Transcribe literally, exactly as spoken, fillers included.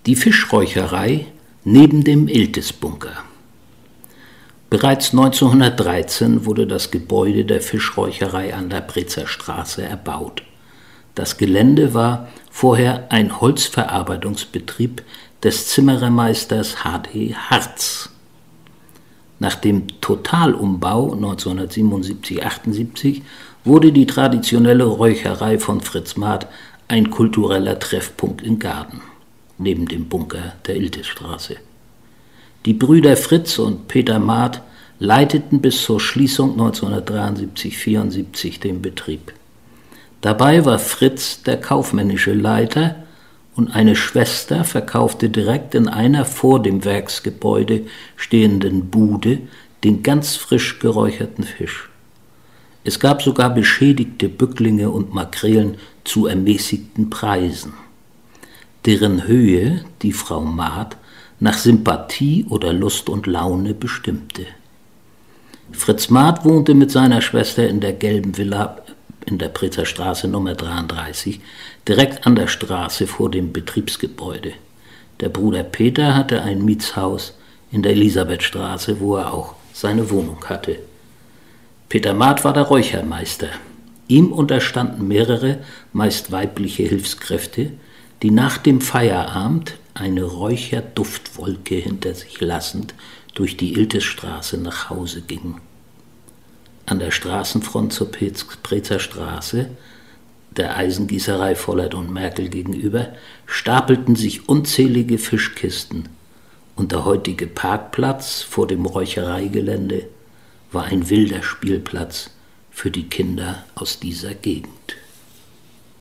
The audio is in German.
Die Fischräucherei neben dem Iltis-Bunker. Bereits neunzehnhundertdreizehn wurde das Gebäude der Fischräucherei an der Brezer Straße erbaut. Das Gelände war vorher ein Holzverarbeitungsbetrieb des Zimmerermeisters H D Hartz. Nach dem Totalumbau neunzehnhundertsiebenundsiebzig achtundsiebzig wurde die traditionelle Räucherei von Fritz Marth ein kultureller Treffpunkt in Gaden, neben dem Bunker der Iltisstraße. Die Brüder Fritz und Peter Marth leiteten bis zur Schließung neunzehnhundertdreiundsiebzig vierundsiebzig den Betrieb. Dabei war Fritz der kaufmännische Leiter und eine Schwester verkaufte direkt in einer vor dem Werksgebäude stehenden Bude den ganz frisch geräucherten Fisch. Es gab sogar beschädigte Bücklinge und Makrelen zu ermäßigten Preisen, deren Höhe die Frau Marth nach Sympathie oder Lust und Laune bestimmte. Fritz Marth wohnte mit seiner Schwester in der gelben Villa in der Brezer Straße Nummer dreiunddreißig, direkt an der Straße vor dem Betriebsgebäude. Der Bruder Peter hatte ein Mietshaus in der Elisabethstraße, wo er auch seine Wohnung hatte. Peter Marth war der Räuchermeister. Ihm unterstanden mehrere, meist weibliche Hilfskräfte, die nach dem Feierabend eine Räucherduftwolke hinter sich lassend durch die Iltisstraße nach Hause gingen. An der Straßenfront zur Brezer Straße, der Eisengießerei Vollert und Merkel gegenüber, stapelten sich unzählige Fischkisten und der heutige Parkplatz vor dem Räuchereigelände war ein wilder Spielplatz für die Kinder aus dieser Gegend.